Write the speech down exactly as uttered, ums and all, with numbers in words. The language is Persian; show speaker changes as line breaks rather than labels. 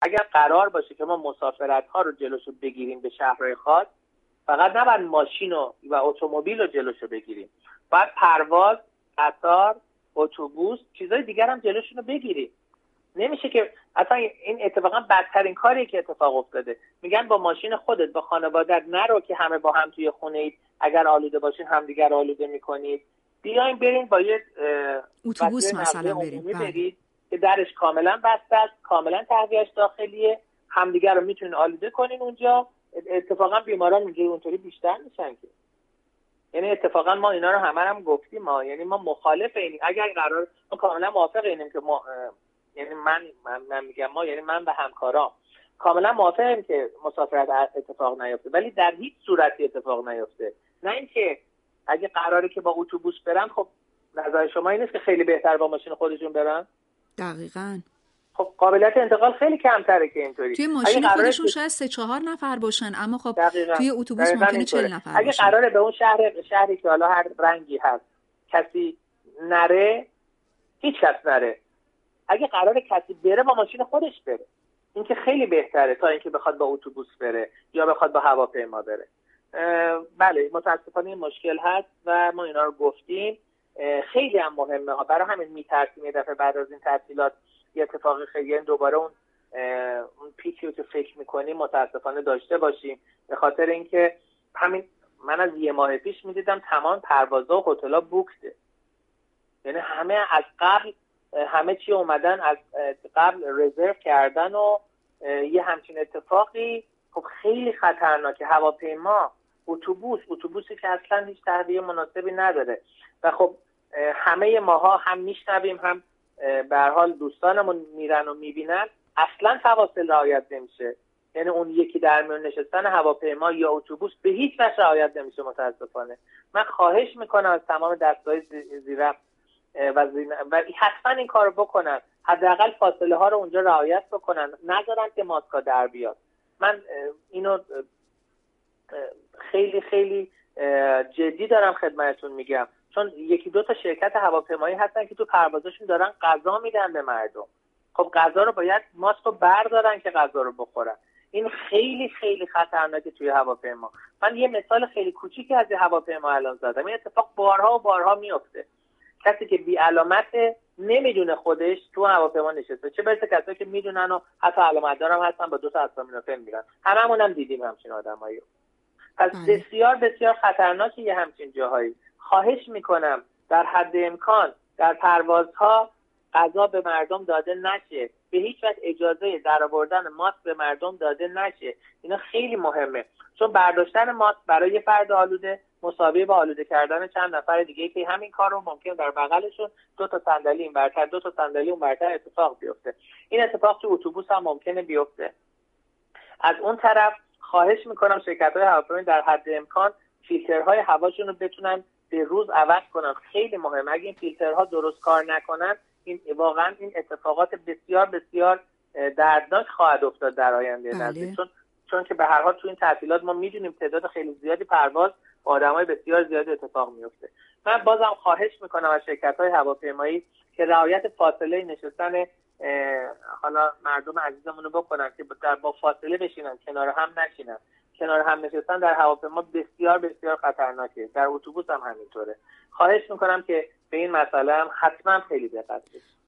اگر قرار باشه که ما مسافرت‌ها رو جلوشو بگیریم به شهرهای خاص، فقط نباید ماشین و, و اتومبیل رو جلوشو بگیریم، باید پرواز، قطار، اتوبوس، چیزای دیگر هم جلوشون رو بگیریم. نمیشه که اصلا این اتفاقا بدترین کاریه که اتفاق افتاده. میگن با ماشین خودت با خانوادت نرو که همه با هم توی خونه اید، اگر آلوده باشین همدیگر آلوده میکنید. بیاین برین با یه
اتوبوس مثلا بریم
برید که درش کاملا بسته است، کاملا تهویه‌اش داخلیه، همدیگر رو میتونین آلوده کنین اونجا. اتفاقا بیماران اونجوری اونطوری بیشتر میشن که، یعنی اتفاقا ما اینا رو همه هم گفتیم، ما یعنی ما مخالف اینیم. اگر قرار ما کاملا موافق اینیم که ما یعنی من من, من میگم ما یعنی من و همکارام کاملا موافقیم که مسافرت اتفاق نیفته، ولی در هیچ صورتی اتفاق نیفته. نه اینکه اگه قراره که با اتوبوس برن، خب نظر شما این نیست که خیلی بهتر با ماشین خودشون برن؟
دقیقاً.
خب قابلیت انتقال خیلی کمتره که اینطوری.
توی ماشین خودشون شاید سه چهار نفر باشن، اما خب
دقیقاً.
توی اتوبوس ممکنه چهل نفر
اگه
باشن.
قراره به اون شهر شهری که حالا هر رنگی هست کسی نره، هیچ کس نره. اگه قراره کسی بره با ماشین خودش بره، این که خیلی بهتره تا اینکه بخواد با اتوبوس بره یا بخواد با هواپیما بره. بله متاسفانه این مشکل هست و ما اینا رو گفتیم. خیلی هم مهمه، برای همین میترسیم یه دفعه بعد از این تعطیلات یه اتفاقی خیلی یعنی دوباره اون اون پیکی که فکر میکنیم متاسفانه داشته باشیم، به خاطر اینکه همین من از یه ماه پیش میدیدم تمام پروازها و هتل‌ها بوکته، یعنی همه از قبل همه چی اومدن از قبل رزرو کردن و یه همچین اتفاقی خب خیلی خطرناکه. هواپیما، اتوبوس، اتوبوسی که اصلا هیچ تهویه مناسبی نداره و خب همه ماها هم میشنویم هم به هر حال دوستانمون میرن و میبینن اصلا فواصل رعایت نمیشه. یعنی اون یکی در میون نشستن هواپیما یا اتوبوس به هیچ وجه رعایت نمیشه متاسفانه. من خواهش میکنم از تمام دستگاه زیرم و, و حتما این کارو بکنن، حداقل فاصله ها رو اونجا رعایت بکنن، نذارن که ماسکا در بیاد. من اینو خیلی خیلی جدی دارم خدمتتون میگم، چون یکی دو تا شرکت هواپیمایی هستن که تو پروازشون دارن غذا میدن به مردم. خب غذا رو باید ماسک رو بردارن که غذا رو بخورن. این خیلی خیلی خطرناکه توی هواپیما. من یه مثال خیلی کوچیکی از هواپیما الان زدم. این اتفاق بارها و بارها میفته. کسی که بی علامت نمیدونه خودش تو هواپیما نشسته، چه برسه کسایی که میدونن و حتی علامت دارم هستن با دو تا اسامینوفن میرن. هممون هم دیدیم همچین آدمایی. پس بسیار بسیار خطرناکه یه همچین جاهایی. خواهش میکنم در حد امکان در پروازها غذا به مردم داده نشه، به هیچ وجه اجازه درآوردن ماسک به مردم داده نشه. اینا خیلی مهمه، چون برداشتن ماسک برای یه فرد آلوده مساوی با آلوده کردن چند نفر دیگه که همین کار رو ممکن در بغلشون دو تا صندلی این برتر دو تا صندلی اون برتر اتفاق بیفته. این اتفاق تو اتوبوس هم ممکنه بیفته. از اون طرف خواهش میکنم شرکت‌های هواپیمایی در حد امکان فیلترهای هواشون رو بتونن به روز عوض کنن. خیلی مهمه. اگه این فیلترها درست کار نکنن، این واقعا این اتفاقات بسیار بسیار دردناک خواهد افتاد در آینده نزدیک. چون چون که به هر حال تو این تعطیلات ما میدونیم تعداد خیلی زیادی پرواز با آدمای بسیار زیادی اتفاق میفته. من بازم خواهش میکنم از شرکت‌های هواپیمایی که رعایت فاصله نشستن حالا مردم عزیزمون رو بکنن که در با فاصله بشینن، کنار هم نشینن. کنار هم نشستن در هواپیما بسیار بسیار خطرناکه، در اتوبوس هم همینطوره. خواهش میکنم که به این مسئله هم حتما خیلی دقت کنید.